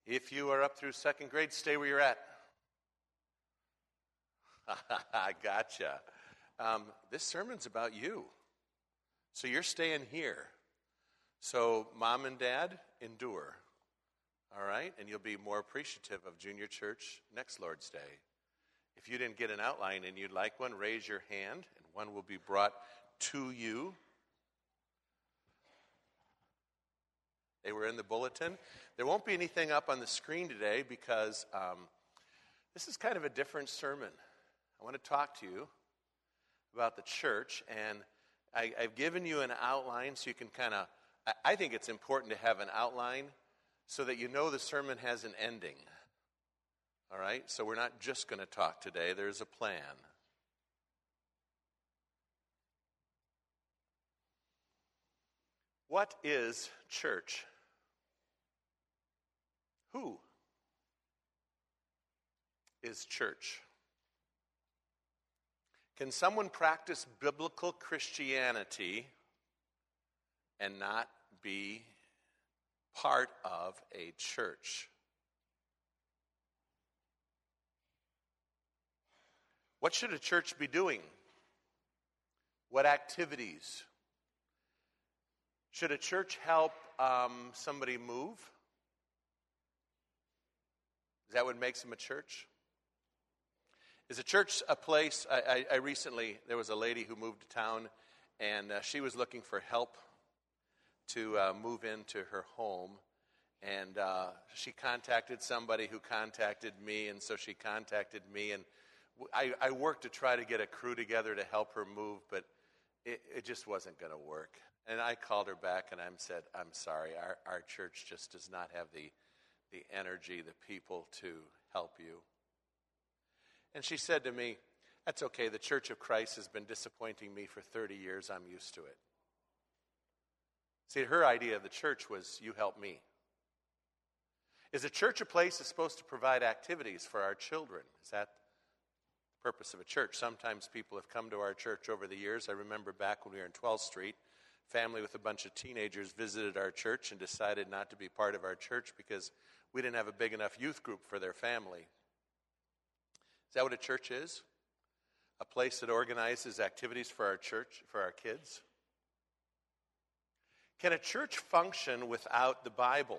If you are up through second grade, stay where you're at. I gotcha. This sermon's about you. So you're staying here. So mom and dad, endure. All right? And you'll be more appreciative of junior church next Lord's Day. If you didn't get an outline and you'd like one, raise your hand and one will be brought to you. They were in the bulletin. There won't be anything up on the screen today because this is kind of a different sermon. I want to talk to you about the church, and I've given you an outline so you can kind of, I think it's important to have an outline so that you know the sermon has an ending. All right? So we're not just going to talk today. There's a plan. What is church? Who is church? Can someone practice biblical Christianity and not be part of a church? What should a church be doing? What activities? Should a church help somebody move? Is that what makes them a church? Is a church a place? I recently, there was a lady who moved to town, and she was looking for help to move into her home. And she contacted somebody who contacted me, and so she contacted me. And I worked to try to get a crew together to help her move, but it just wasn't going to work. And I called her back and I said, I'm sorry, our church just does not have the energy, the people to help you. And she said to me, that's okay, the Church of Christ has been disappointing me for 30 years, I'm used to it. See, her idea of the church was, you help me. Is a church a place that's supposed to provide activities for our children? Is that the purpose of a church? Sometimes people have come to our church over the years. I remember back when we were in 12th Street, family with a bunch of teenagers visited our church and decided not to be part of our church because we didn't have a big enough youth group for their family. Is that what a church is? A place that organizes activities for our church, for our kids? Can a church function without the Bible?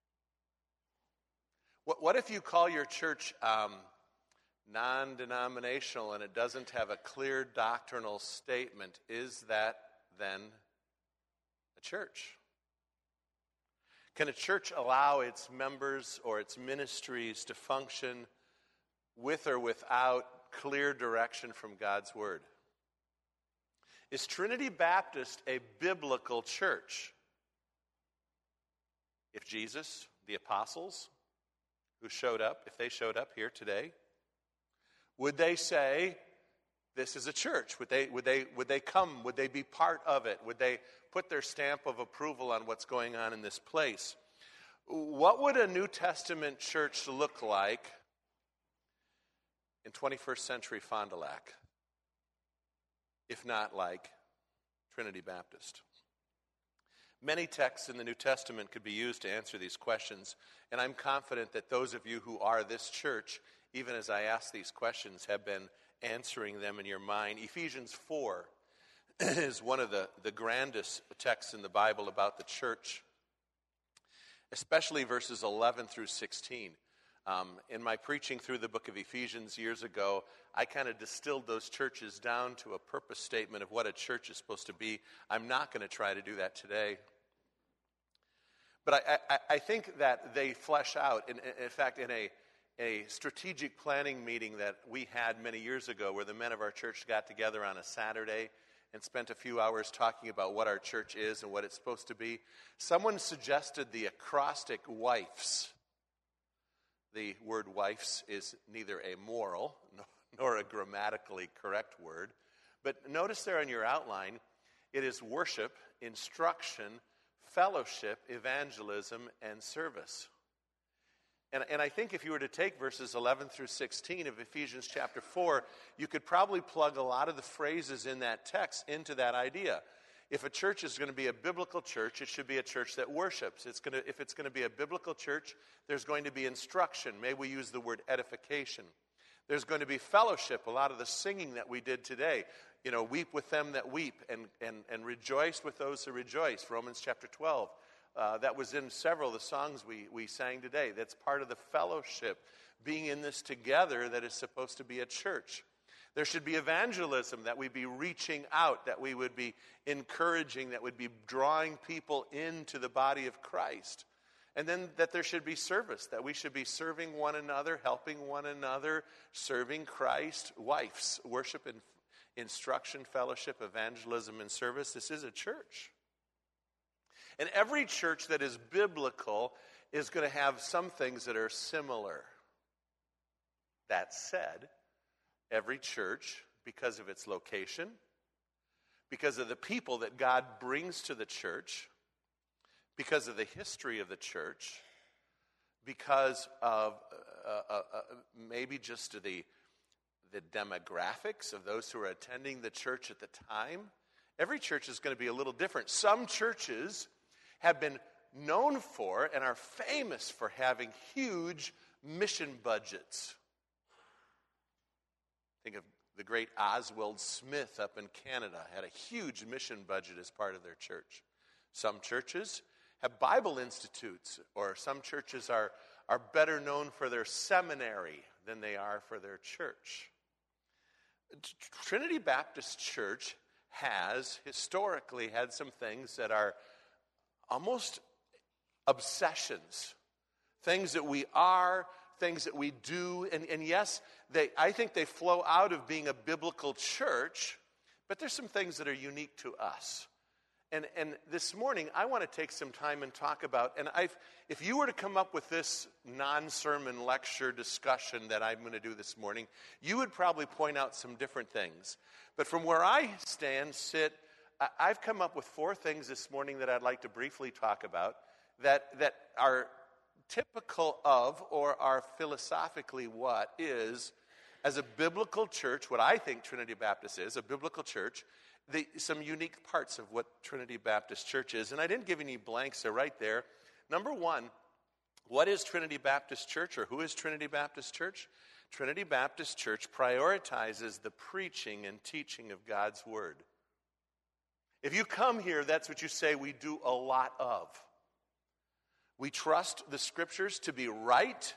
What if you call your church non-denominational and it doesn't have a clear doctrinal statement? Is that then a church? Can a church allow its members or its ministries to function with or without clear direction from God's Word? Is Trinity Baptist a biblical church? If Jesus, the apostles who showed up, if they showed up here today, would they say, this is a church? Would they come? Would they be part of it? Would they put their stamp of approval on what's going on in this place? What would a New Testament church look like in 21st century Fond du Lac, if not like Trinity Baptist? Many texts in the New Testament could be used to answer these questions, and I'm confident that those of you who are this church, even as I ask these questions, have been answering them in your mind. Ephesians 4 is one of the grandest texts in the Bible about the church, especially verses 11 through 16. In my preaching through the book of Ephesians years ago, I kind of distilled those churches down to a purpose statement of what a church is supposed to be. I'm not going to try to do that today. But I think that they flesh out. In fact, in a strategic planning meeting that we had many years ago where the men of our church got together on a Saturday and spent a few hours talking about what our church is and what it's supposed to be, someone suggested the acrostic WIFES. The word WIFES is neither a moral nor a grammatically correct word. But notice there on your outline, it is worship, instruction, fellowship, evangelism, and service. And I think if you were to take verses 11 through 16 of Ephesians chapter 4, you could probably plug a lot of the phrases in that text into that idea. If a church is going to be a biblical church, it should be a church that worships. If it's going to be a biblical church, there's going to be instruction. May we use the word edification. There's going to be fellowship. A lot of the singing that we did today, weep with them that weep and rejoice with those who rejoice. Romans chapter 12. That was in several of the songs we sang today. That's part of the fellowship, being in this together that is supposed to be a church. There should be evangelism, that we be reaching out, that we would be encouraging, that would be drawing people into the body of Christ. And then that there should be service, that we should be serving one another, helping one another, serving Christ. Wives, worship and instruction, fellowship, evangelism, and service. This is a church. And every church that is biblical is going to have some things that are similar. That said, every church, because of its location, because of the people that God brings to the church, because of the history of the church, because of maybe just the demographics of those who are attending the church at the time, every church is going to be a little different. Some churches have been known for and are famous for having huge mission budgets. Think of the great Oswald Smith up in Canada, had a huge mission budget as part of their church. Some churches have Bible institutes, or some churches are better known for their seminary than they are for their church. Trinity Baptist Church has historically had some things that are almost obsessions, things that we are, things that we do, and yes, I think they flow out of being a biblical church, but there's some things that are unique to us. And this morning, I want to take some time and talk about, if you were to come up with this non-sermon lecture discussion that I'm going to do this morning, you would probably point out some different things. But from where I sit, I've come up with 4 things this morning that I'd like to briefly talk about that are typical of, or are philosophically what is, as a biblical church, what I think Trinity Baptist is, a biblical church, some unique parts of what Trinity Baptist Church is. And I didn't give any blanks, they're right there. Number 1, what is Trinity Baptist Church, or who is Trinity Baptist Church? Trinity Baptist Church prioritizes the preaching and teaching of God's Word. If you come here, that's what you say we do a lot of. We trust the Scriptures to be right.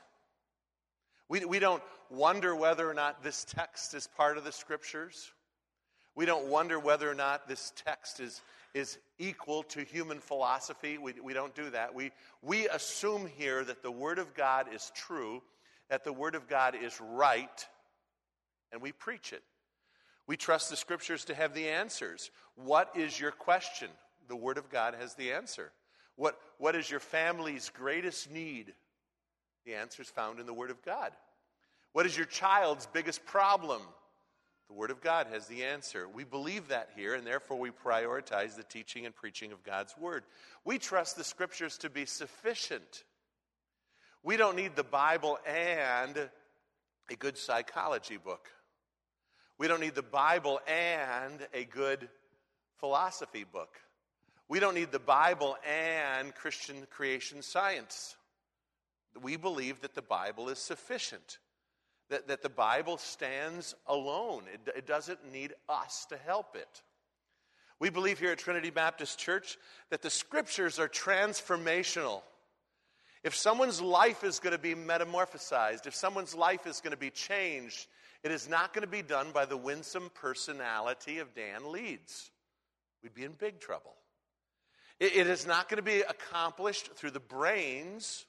We don't wonder whether or not this text is part of the Scriptures. We don't wonder whether or not this text is equal to human philosophy. We don't do that. We assume here that the Word of God is true, that the Word of God is right, and we preach it. We trust the Scriptures to have the answers. What is your question? The Word of God has the answer. What is your family's greatest need? The answer is found in the Word of God. What is your child's biggest problem? The Word of God has the answer. We believe that here, and therefore we prioritize the teaching and preaching of God's Word. We trust the Scriptures to be sufficient. We don't need the Bible and a good psychology book. We don't need the Bible and a good philosophy book. We don't need the Bible and Christian creation science. We believe that the Bible is sufficient, that the Bible stands alone. It doesn't need us to help it. We believe here at Trinity Baptist Church that the Scriptures are transformational. If someone's life is going to be metamorphosized, if someone's life is going to be changed, it is not going to be done by the winsome personality of Dan Leeds. We'd be in big trouble. It is not going to be accomplished through the brains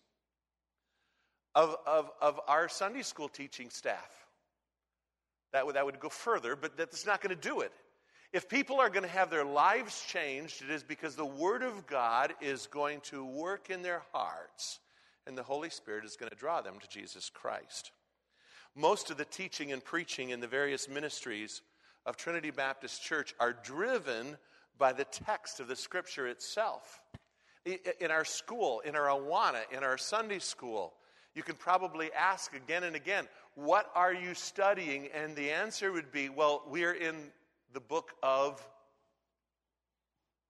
of our Sunday school teaching staff. That would go further, but that's not going to do it. If people are going to have their lives changed, it is because the Word of God is going to work in their hearts, and the Holy Spirit is going to draw them to Jesus Christ. Most of the teaching and preaching in the various ministries of Trinity Baptist Church are driven by the text of the Scripture itself. In our school, in our Awana, in our Sunday school, you can probably ask again and again, what are you studying? And the answer would be, well, we're in the book of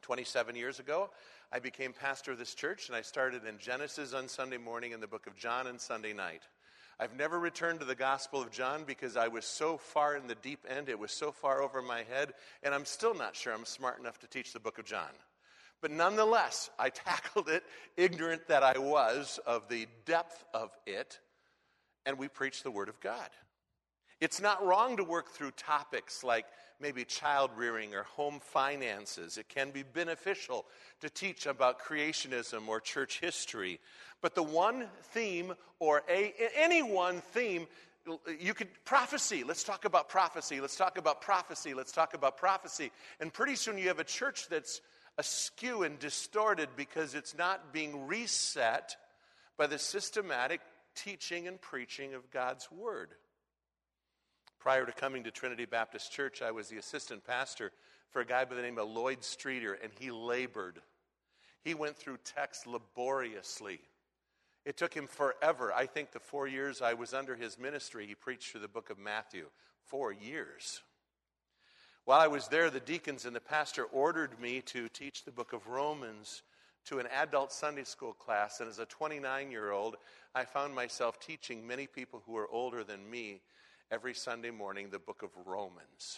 27 years ago, I became pastor of this church, and I started in Genesis on Sunday morning and the book of John on Sunday night. I've never returned to the Gospel of John because I was so far in the deep end, it was so far over my head, and I'm still not sure I'm smart enough to teach the book of John. But nonetheless, I tackled it, ignorant that I was of the depth of it, and we preached the Word of God. It's not wrong to work through topics like maybe child rearing or home finances. It can be beneficial to teach about creationism or church history. But the one theme or any one theme, you could prophecy. Let's talk about prophecy. Let's talk about prophecy. Let's talk about prophecy. And pretty soon you have a church that's askew and distorted because it's not being reset by the systematic teaching and preaching of God's Word. Prior to coming to Trinity Baptist Church, I was the assistant pastor for a guy by the name of Lloyd Streeter, and he labored. He went through text laboriously. It took him forever. I think the 4 years I was under his ministry, he preached through the book of Matthew. 4 years. While I was there, the deacons and the pastor ordered me to teach the book of Romans to an adult Sunday school class, and as a 29-year-old, I found myself teaching many people who were older than me every Sunday morning the book of Romans.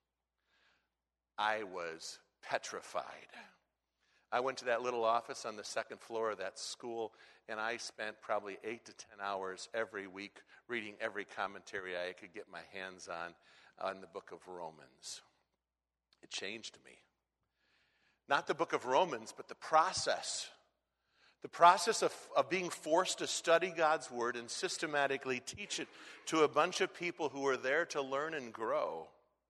I was petrified. I went to that little office on the second floor of that school, and I spent probably 8 to 10 hours every week reading every commentary I could get my hands on the book of Romans. It changed me. Not the book of Romans, but the process. The process of being forced to study God's Word and systematically teach it to a bunch of people who are there to learn and grow.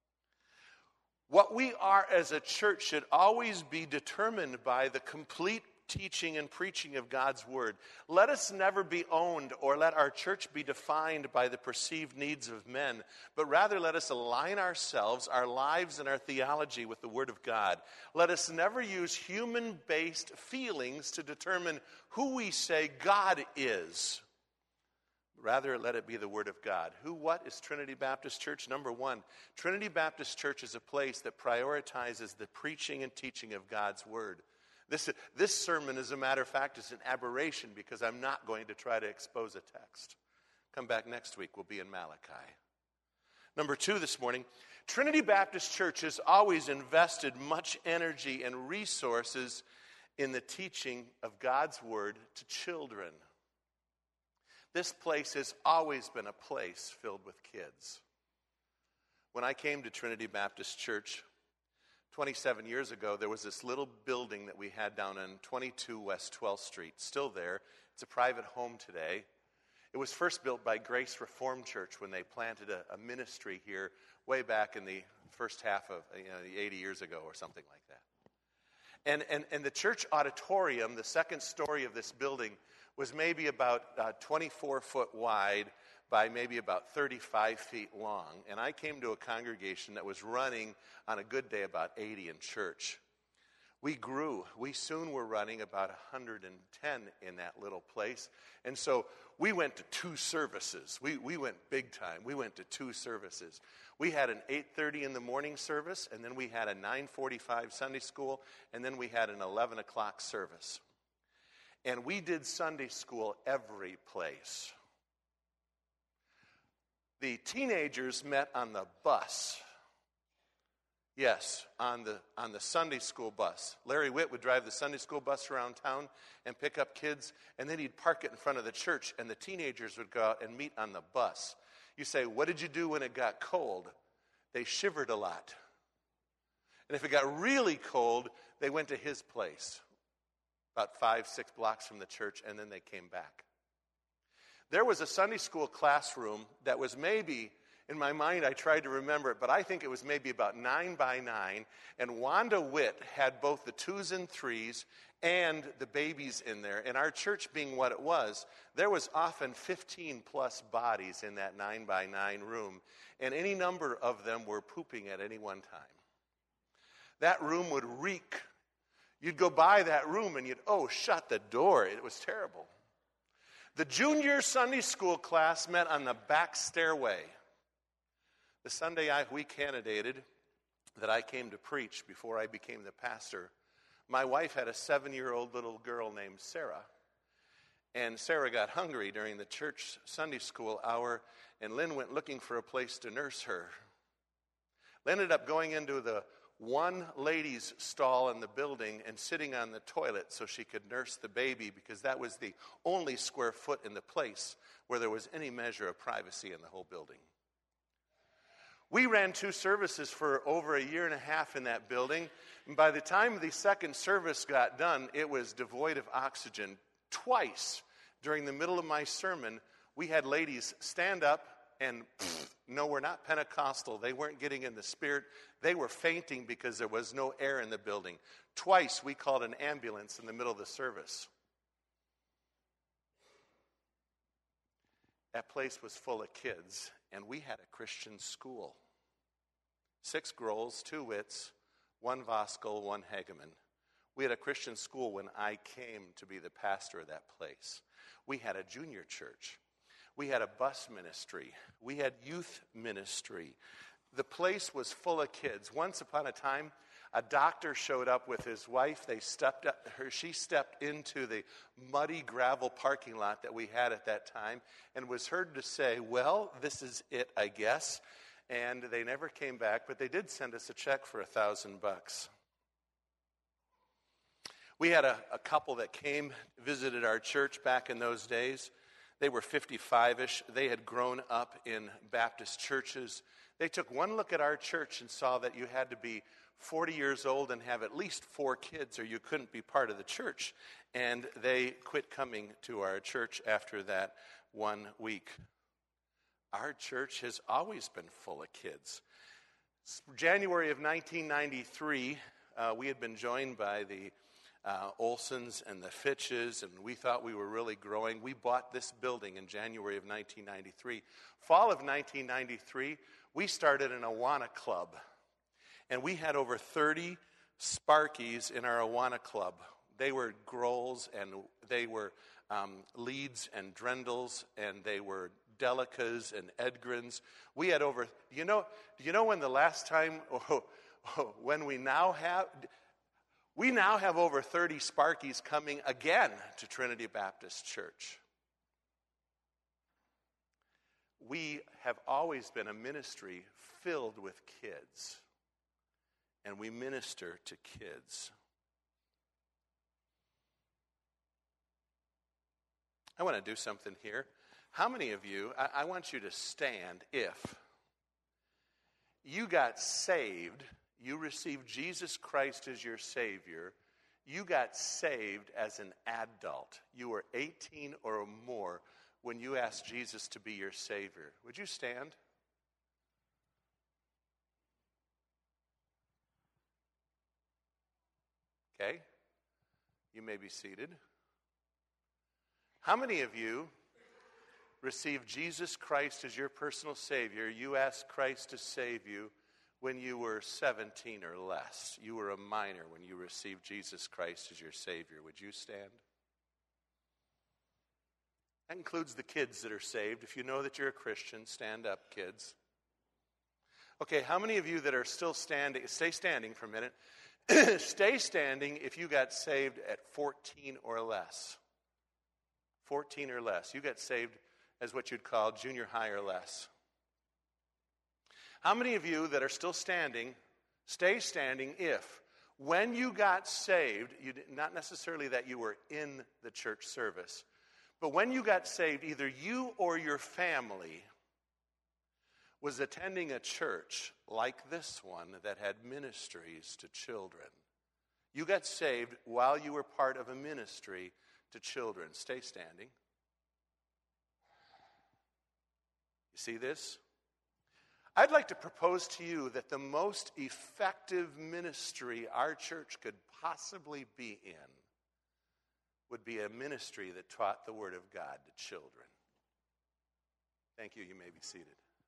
What we are as a church should always be determined by the complete teaching and preaching of God's Word. Let us never be owned or let our church be defined by the perceived needs of men, but rather let us align ourselves, our lives, and our theology with the Word of God. Let us never use human-based feelings to determine who we say God is. Rather, let it be the Word of God. What is Trinity Baptist Church? Number one, Trinity Baptist Church is a place that prioritizes the preaching and teaching of God's Word. This sermon, as a matter of fact, is an aberration because I'm not going to try to expose a text. Come back next week, we'll be in Malachi. Number two this morning, Trinity Baptist Church has always invested much energy and resources in the teaching of God's Word to children. This place has always been a place filled with kids. When I came to Trinity Baptist Church 27 years ago, there was this little building that we had down on 22 West 12th Street, still there. It's a private home today. It was first built by Grace Reformed Church when they planted a ministry here way back in the first half of the 80 years ago or something like that. And the church auditorium, the second story of this building, was maybe about 24 foot wide by maybe about 35 feet long. And I came to a congregation that was running on a good day about 80 in church. We grew. We soon were running about 110 in that little place. And so we went to 2 services. We went big time. We went to 2 services. We had an 8:30 in the morning service, and then we had a 9:45 Sunday school, and then we had an 11 o'clock service. And we did Sunday school every place. The teenagers met on the bus. Yes, on the Sunday school bus. Larry Witt would drive the Sunday school bus around town and pick up kids, and then he'd park it in front of the church, and the teenagers would go out and meet on the bus. You say, what did you do when it got cold? They shivered a lot. And if it got really cold, they went to his place, about 5-6 blocks from the church, and then they came back. There was a Sunday school classroom that was maybe, in my mind I tried to remember it, but I think it was maybe about 9 by 9, and Wanda Witt had both the 2s and 3s and the babies in there. And our church being what it was, there was often 15 plus bodies in that 9 by 9 room, and any number of them were pooping at any one time. That room would reek. You'd go by that room and shut the door. It was terrible. The junior Sunday school class met on the back stairway. The Sunday we candidated that I came to preach before I became the pastor My wife had a 7-year-old little girl named Sarah. And Sarah got hungry during the church Sunday school hour, and Lynn went looking for a place to nurse her. Lynn ended up going into the one ladies' stall in the building and sitting on the toilet so she could nurse the baby, because that was the only square foot in the place where there was any measure of privacy in the whole building. We ran 2 services for over a year and a half in that building. And by the time the second service got done, it was devoid of oxygen. Twice during the middle of my sermon, we had ladies stand up and, no, we're not Pentecostal. They weren't getting in the spirit. They were fainting because there was no air in the building. Twice we called an ambulance in the middle of the service. That place was full of kids, and we had a Christian school. 6 Grolls, 2 Wits, 1 Voskuhl, 1 Hageman. We had a Christian school when I came to be the pastor of that place. We had a junior church. We had a bus ministry. We had youth ministry. The place was full of kids. Once upon a time, a doctor showed up with his wife. She stepped into the muddy gravel parking lot that we had at that time and was heard to say, "Well, this is it, I guess." And they never came back, but they did send us a check for $1,000. We had a couple that visited our church back in those days. They were 55-ish. They had grown up in Baptist churches. They took one look at our church and saw that you had to be 40 years old and have at least 4 kids or you couldn't be part of the church. And they quit coming to our church after that 1 week. Our church has always been full of kids. January of 1993, we had been joined by the Olsons and the Fitches, and we thought we were really growing. We bought this building in January of 1993. Fall of 1993, we started an Awana Club, and we had over 30 Sparkies in our Awana Club. They were Grolls, and they were Leeds and Drendels, and they were Delicas and Edgrins. We had over, do you know when the last time, when we now have over 30 Sparkies coming again to Trinity Baptist Church. We have always been a ministry filled with kids, and we minister to kids. I want to do something here. How many of you, I want you to stand if you got saved, you received Jesus Christ as your Savior, you got saved as an adult. You were 18 or more when you asked Jesus to be your Savior. Would you stand? Okay. You may be seated. How many of you received Jesus Christ as your personal Savior? You asked Christ to save you when you were 17 or less. You were a minor when you received Jesus Christ as your Savior. Would you stand? That includes the kids that are saved. If you know that you're a Christian, stand up, kids. Okay, how many of you that are still standing, stay standing for a minute. Stay standing if you got saved at 14 or less. 14 or less. You got saved as what you'd call junior high or less. How many of you that are still standing, stay standing if, when you got saved, not necessarily that you were in the church service, but when you got saved, either you or your family was attending a church like this one that had ministries to children. You got saved while you were part of a ministry to children. Stay standing. You see this? I'd like to propose to you that the most effective ministry our church could possibly be in would be a ministry that taught the Word of God to children. Thank you. You may be seated.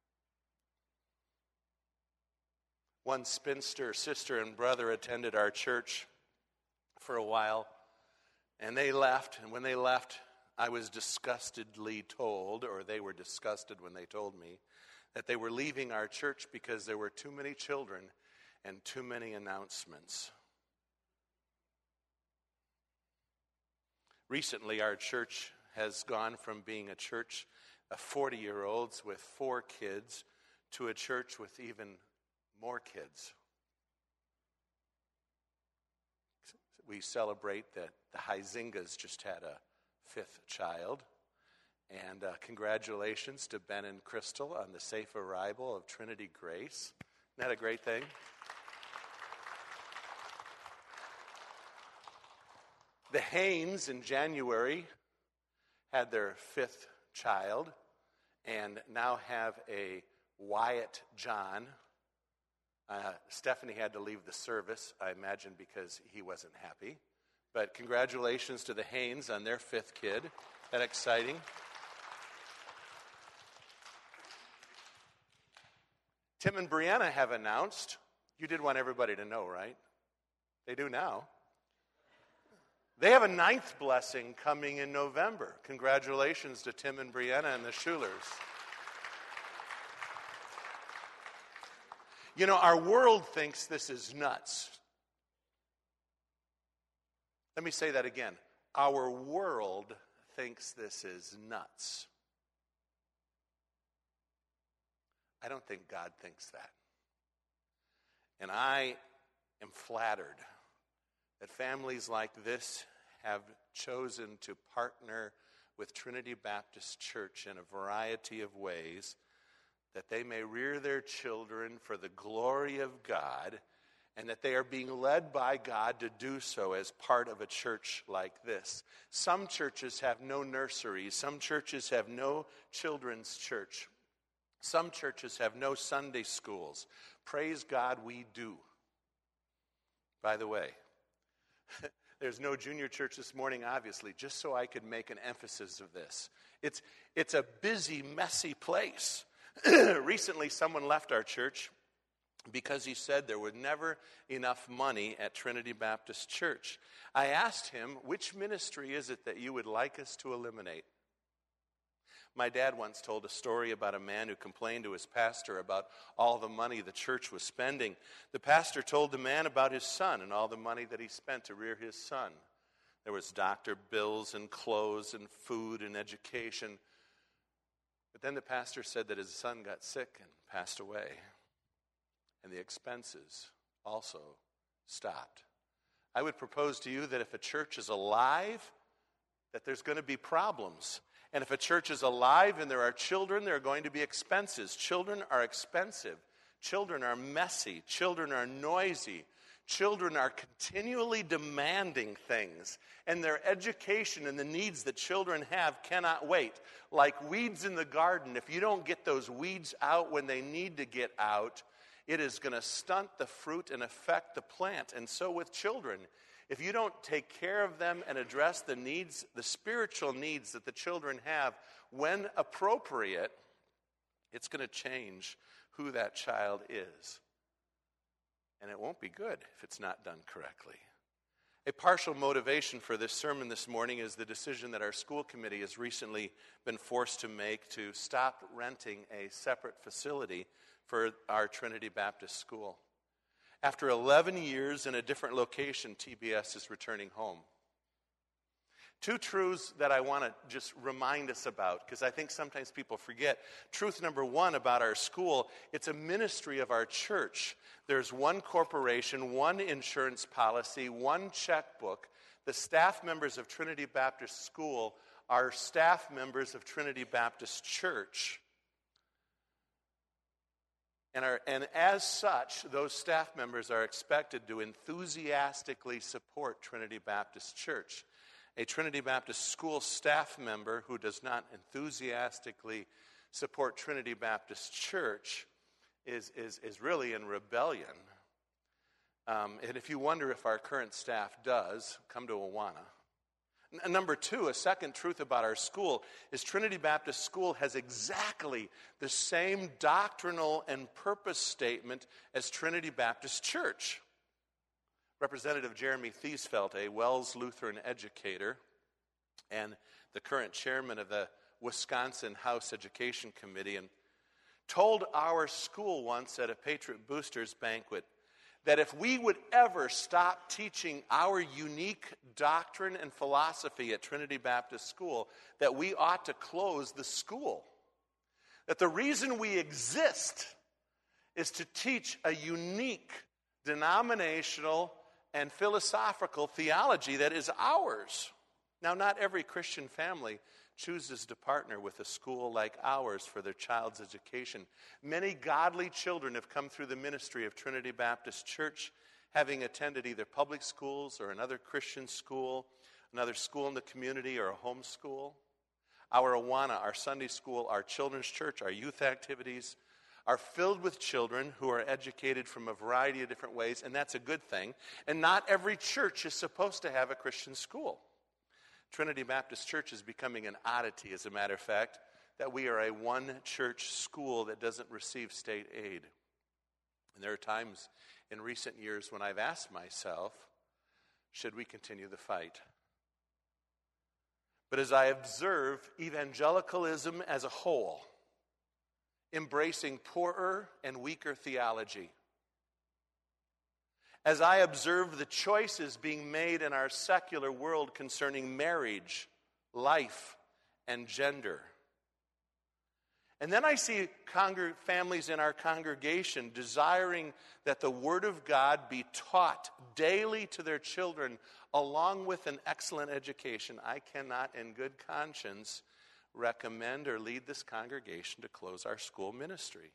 One spinster sister and brother attended our church for a while, and they left. And when they left, I was disgustedly told, or they were disgusted when they told me, that they were leaving our church because there were too many children and too many announcements. Recently, our church has gone from being a church of 40-year-olds with 4 kids to a church with even more kids. We celebrate that the Huizingas just had a 5th child. And congratulations to Ben and Crystal on the safe arrival of Trinity Grace. Isn't that a great thing? The Haynes in January had their 5th child and now have a Wyatt John. Stephanie had to leave the service, I imagine, because he wasn't happy. But congratulations to the Haynes on their 5th kid. Isn't that exciting? Tim and Brianna have announced, you did want everybody to know, right? They do now. They have a 9th blessing coming in November. Congratulations to Tim and Brianna and the Schulers. You know, our world thinks this is nuts. Let me say that again. Our world thinks this is nuts. I don't think God thinks that. And I am flattered that families like this have chosen to partner with Trinity Baptist Church in a variety of ways, that they may rear their children for the glory of God, and that they are being led by God to do so as part of a church like this. Some churches have no nurseries. Some churches have no children's church. Some churches have no Sunday schools. Praise God, we do. By the way, there's no junior church this morning, obviously, just so I could make an emphasis of this. It's a busy, messy place. Recently, someone left our church because he said there was never enough money at Trinity Baptist Church. I asked him, which ministry is it that you would like us to eliminate? My dad once told a story about a man who complained to his pastor about all the money the church was spending. The pastor told the man about his son and all the money that he spent to rear his son. There was doctor bills and clothes and food and education. But then the pastor said that his son got sick and passed away. And the expenses also stopped. I would propose to you that if a church is alive, that there's going to be problems. And if a church is alive and there are children, there are going to be expenses. Children are expensive. Children are messy. Children are noisy. Children are continually demanding things. And their education and the needs that children have cannot wait. Like weeds in the garden, if you don't get those weeds out when they need to get out, it is going to stunt the fruit and affect the plant. And so with children, if you don't take care of them and address the needs, the spiritual needs that the children have when appropriate, it's going to change who that child is. And it won't be good if it's not done correctly. A partial motivation for this sermon this morning is the decision that our school committee has recently been forced to make to stop renting a separate facility for our Trinity Baptist School. After 11 years in a different location, TBS is returning home. 2 truths that I want to just remind us about, because I think sometimes people forget. Truth number 1 about our school, it's a ministry of our church. There's one corporation, one insurance policy, one checkbook. The staff members of Trinity Baptist School are staff members of Trinity Baptist Church. And as such, those staff members are expected to enthusiastically support Trinity Baptist Church. A Trinity Baptist School staff member who does not enthusiastically support Trinity Baptist Church is really in rebellion. And if you wonder if our current staff does, come to Awana. Number 2, a second truth about our school is Trinity Baptist School has exactly the same doctrinal and purpose statement as Trinity Baptist Church. Representative Jeremy Thiesfeld, a Wells Lutheran educator and the current chairman of the Wisconsin House Education Committee, and told our school once at a Patriot Boosters banquet that if we would ever stop teaching our unique doctrine and philosophy at Trinity Baptist School, that we ought to close the school. That the reason we exist is to teach a unique denominational and philosophical theology that is ours. Now, not every Christian family chooses to partner with a school like ours for their child's education. Many godly children have come through the ministry of Trinity Baptist Church, having attended either public schools or another Christian school, another school in the community, or a home school. Our Awana, our Sunday school, our children's church, our youth activities are filled with children who are educated from a variety of different ways, and that's a good thing. And not every church is supposed to have a Christian school. Trinity Baptist Church is becoming an oddity, as a matter of fact, that we are a one-church school that doesn't receive state aid. And there are times in recent years when I've asked myself, should we continue the fight? But as I observe evangelicalism as a whole, embracing poorer and weaker theology, as I observe the choices being made in our secular world concerning marriage, life, and gender, and then I see families in our congregation desiring that the Word of God be taught daily to their children along with an excellent education, I cannot in good conscience recommend or lead this congregation to close our school ministry.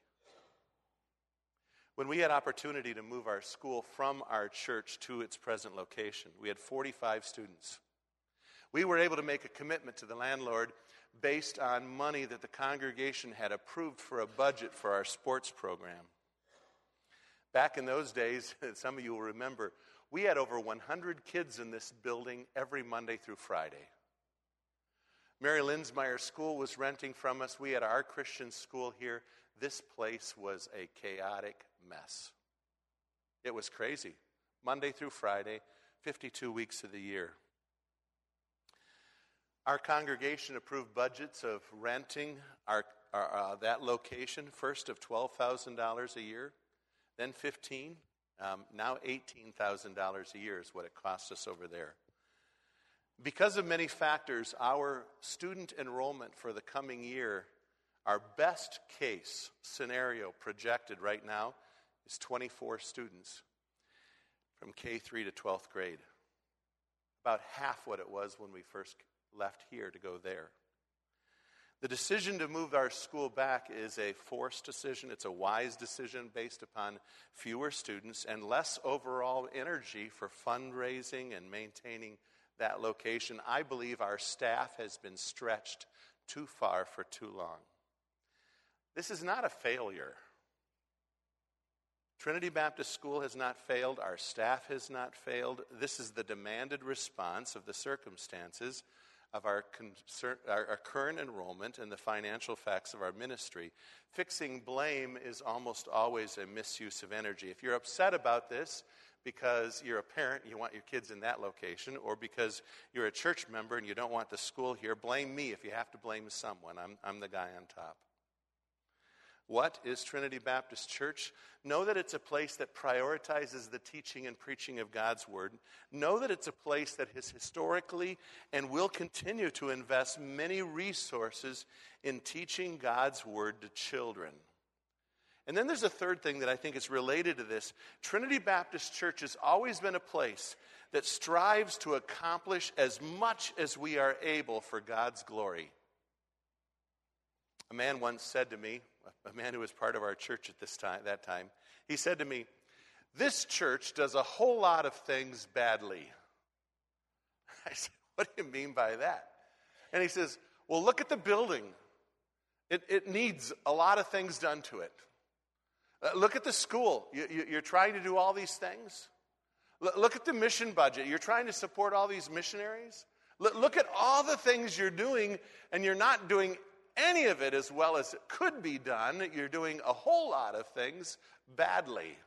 When we had opportunity to move our school from our church to its present location, we had 45 students. We were able to make a commitment to the landlord based on money that the congregation had approved for a budget for our sports program. Back in those days, some of you will remember, we had over 100 kids in this building every Monday through Friday. Mary Linsmeyer School was renting from us. We had our Christian school here. This place was a chaotic mess. It was crazy. Monday through Friday, 52 weeks of the year. Our congregation approved budgets of renting that location, first of $12,000 a year, then $15,000, now $18,000 a year is what it costs us over there. Because of many factors, our student enrollment for the coming year, our best case scenario projected right now is 24 students from K3 to 12th grade. About half what it was when we first left here to go there. The decision to move our school back is a forced decision. It's a wise decision based upon fewer students and less overall energy for fundraising and maintaining that location. I believe our staff has been stretched too far for too long. This is not a failure. Trinity Baptist School has not failed. Our staff has not failed. This is the demanded response of the circumstances of our current enrollment and the financial facts of our ministry. Fixing blame is almost always a misuse of energy. If you're upset about this because you're a parent and you want your kids in that location, or because you're a church member and you don't want the school here, blame me if you have to blame someone. I'm the guy on top. What is Trinity Baptist Church? Know that it's a place that prioritizes the teaching and preaching of God's Word. Know that it's a place that has historically and will continue to invest many resources in teaching God's Word to children. And then there's a third thing that I think is related to this. Trinity Baptist Church has always been a place that strives to accomplish as much as we are able for God's glory. A man once said to me, a man who was part of our church at that time, he said to me, "This church does a whole lot of things badly." I said, "What do you mean by that?" And he says, "Well, look at the building. It needs a lot of things done to it. Look at the school. You're trying to do all these things. Look at the mission budget. You're trying to support all these missionaries. Look at all the things you're doing, and you're not doing any of it as well as it could be done. You're doing a whole lot of things badly."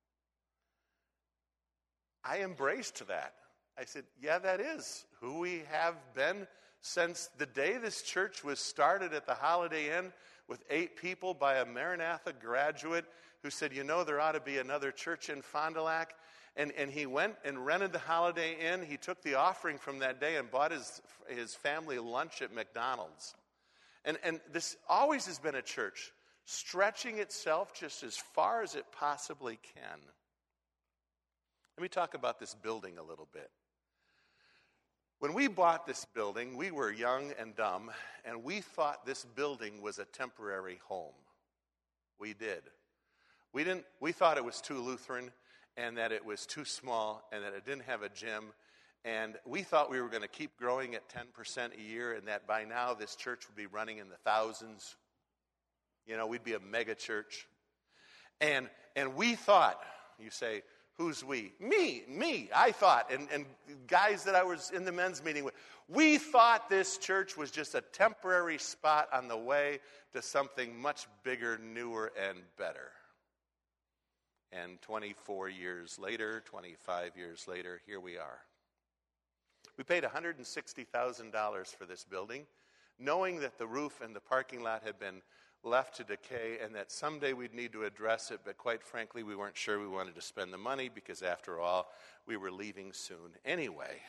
I embraced that. I said, yeah, that is who we have been since the day this church was started at the Holiday Inn with 8 people by a Maranatha graduate who said, there ought to be another church in Fond du Lac. And he went and rented the Holiday Inn. He took the offering from that day and bought his family lunch at McDonald's. And this always has been a church stretching itself just as far as it possibly can. Let me talk about this building a little bit. When we bought this building, we were young and dumb, and we thought this building was a temporary home. We did. We thought it was too Lutheran, and that it was too small, and that it didn't have a gym. And we thought we were going to keep growing at 10% a year, and that by now this church would be running in the thousands. We'd be a mega church. And we thought, you say, who's we? Me, I thought, and guys that I was in the men's meeting with, we thought this church was just a temporary spot on the way to something much bigger, newer, and better. And 24 years later, 25 years later, here we are. We paid $160,000 for this building, knowing that the roof and the parking lot had been left to decay and that someday we'd need to address it, but quite frankly, we weren't sure we wanted to spend the money because, after all, we were leaving soon anyway.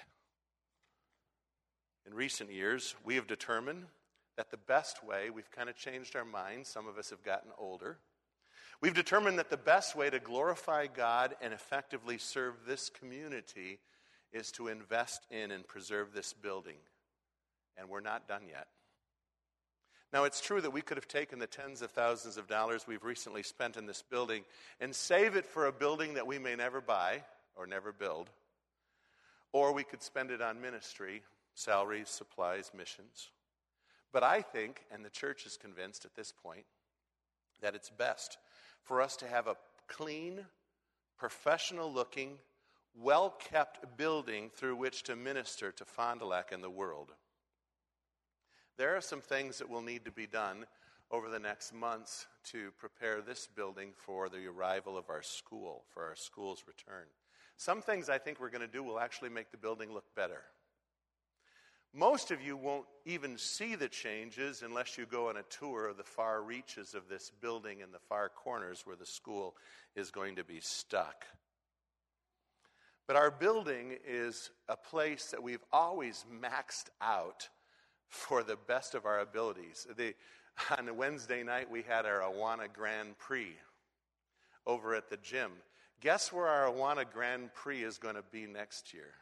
In recent years, we have determined that the best way, we've kind of changed our minds, some of us have gotten older, we've determined that the best way to glorify God and effectively serve this community is to invest in and preserve this building. And we're not done yet. Now, it's true that we could have taken the tens of thousands of dollars we've recently spent in this building and save it for a building that we may never buy or never build. Or we could spend it on ministry, salaries, supplies, missions. But I think, and the church is convinced at this point, that it's best for us to have a clean, professional-looking, well-kept building through which to minister to Fond du Lac and the world. There are some things that will need to be done over the next months to prepare this building for the arrival of our school, for our school's return. Some things I think we're going to do will actually make the building look better. Most of you won't even see the changes unless you go on a tour of the far reaches of this building in the far corners where the school is going to be stuck. But our building is a place that we've always maxed out for the best of our abilities. On a Wednesday night, we had our Awana Grand Prix over at the gym. Guess where our Awana Grand Prix is going to be next year?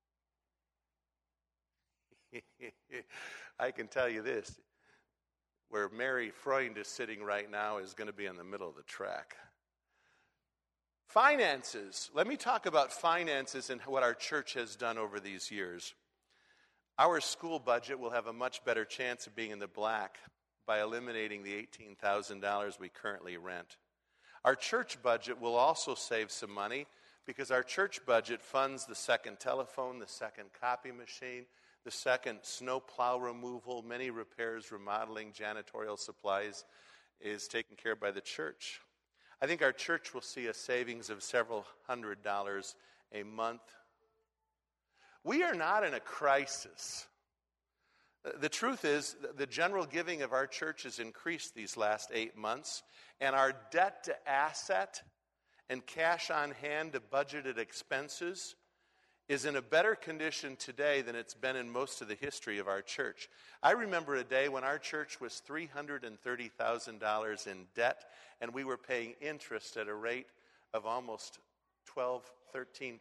I can tell you this. Where Mary Freund is sitting right now is going to be in the middle of the track. Finances. Let me talk about finances and what our church has done over these years. Our school budget will have a much better chance of being in the black by eliminating the $18,000 we currently rent. Our church budget will also save some money because our church budget funds the second telephone, the second copy machine, the second snow plow removal, many repairs, remodeling, janitorial supplies is taken care of by the church. I think our church will see a savings of several $100s a month. We are not in a crisis. The truth is, the general giving of our church has increased these last 8 months, and our debt to asset and cash on hand to budgeted expenses is in a better condition today than it's been in most of the history of our church. I remember a day when our church was $330,000 in debt, and we were paying interest at a rate of almost 13%.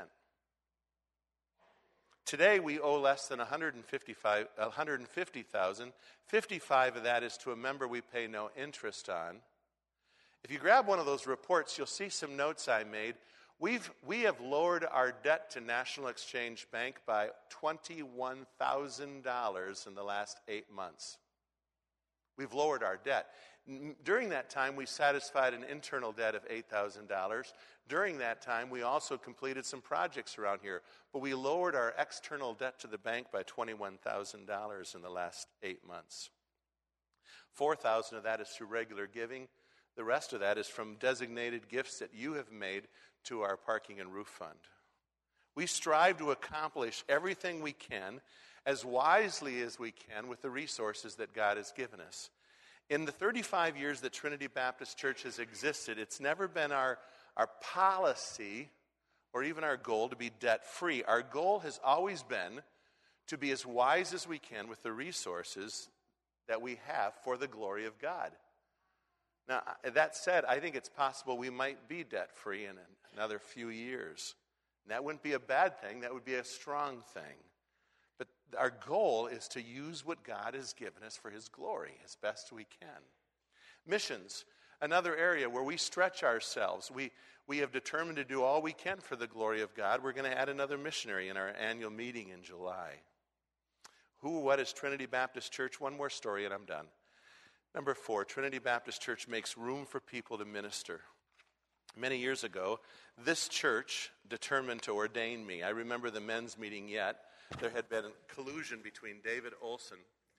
Today we owe less than $150,000. 55 of that is to a member we pay no interest on. If you grab one of those reports, you'll see some notes I made. We have lowered our debt to National Exchange Bank by $21,000 in the last 8 months. We've lowered our debt. During that time, we satisfied an internal debt of $8,000. During that time, we also completed some projects around here, but we lowered our external debt to the bank by $21,000 in the last 8 months. $4,000 of that is through regular giving. The rest of that is from designated gifts that you have made to our parking and roof fund. We strive to accomplish everything we can as wisely as we can with the resources that God has given us. In the 35 years that Trinity Baptist Church has existed, it's never been our policy or even our goal to be debt-free. Our goal has always been to be as wise as we can with the resources that we have for the glory of God. Now, that said, I think it's possible we might be debt-free in another few years. And that wouldn't be a bad thing. That would be a strong thing. But our goal is to use what God has given us for his glory as best we can. Missions, another area where we stretch ourselves. We have determined to do all we can for the glory of God. We're going to add another missionary in our annual meeting in July. What is Trinity Baptist Church? One more story and I'm done. Number 4, Trinity Baptist Church makes room for people to minister. Many years ago, this church determined to ordain me. I remember the men's meeting yet. There had been collusion between David Olson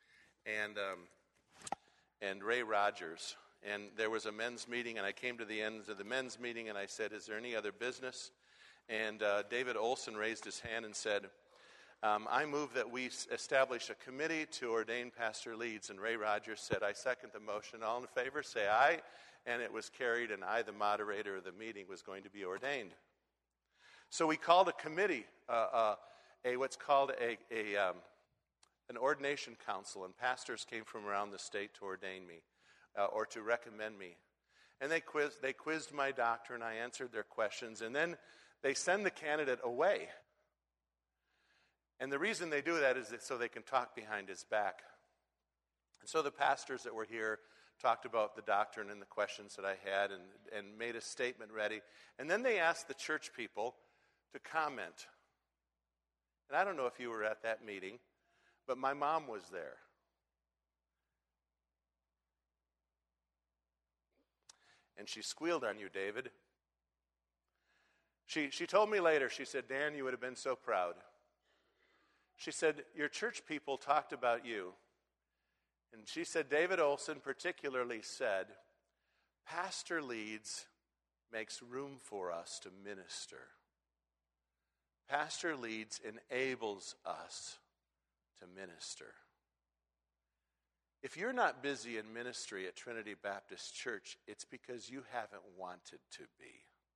and Ray Rogers. And there was a men's meeting, and I came to the end of the men's meeting, and I said, is there any other business? And David Olson raised his hand and said, I move that we establish a committee to ordain Pastor Leeds. And Ray Rogers said, I second the motion. All in favor, say aye. And it was carried, and I, the moderator of the meeting, was going to be ordained. So we called a committee, what's called an ordination council, and pastors came from around the state to ordain me, or to recommend me. And they quizzed my doctrine, I answered their questions, and then they send the candidate away. And the reason they do that is so they can talk behind his back. And so the pastors that were here talked about the doctrine and the questions that I had and made a statement ready. And then they asked the church people to comment. And I don't know if you were at that meeting, but my mom was there. And she squealed on you, David. She told me later, she said, Dan, you would have been so proud. She said, your church people talked about you. And she said, David Olson particularly said, Pastor Leeds makes room for us to minister. Pastor Leeds enables us to minister. If you're not busy in ministry at Trinity Baptist Church, it's because you haven't wanted to be.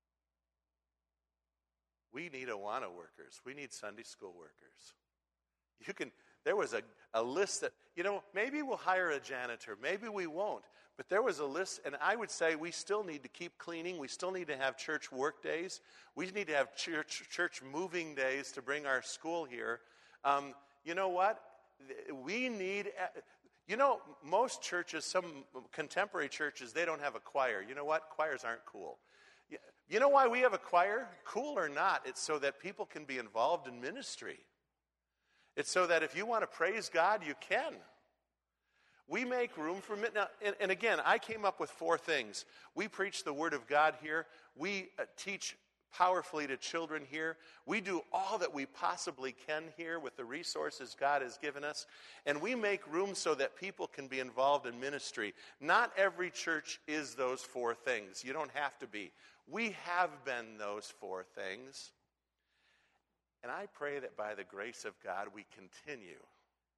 We need Awana workers. We need Sunday school workers. There was a list that, maybe we'll hire a janitor, maybe we won't. But there was a list, and I would say we still need to keep cleaning. We still need to have church work days. We need to have church moving days to bring our school here. You know what? We need, most churches, some contemporary churches, they don't have a choir. You know what? Choirs aren't cool. You know why we have a choir? Cool or not, it's so that people can be involved in ministry. It's so that if you want to praise God, you can. We make room for now, and again, I came up with 4 things. We preach the Word of God here. We teach powerfully to children here. We do all that we possibly can here with the resources God has given us. And we make room so that people can be involved in ministry. Not every church is those 4 things. You don't have to be. We have been those 4 things. And I pray that by the grace of God, we continue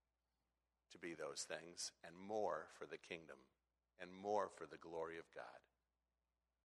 to be those things and more for the kingdom and more for the glory of God.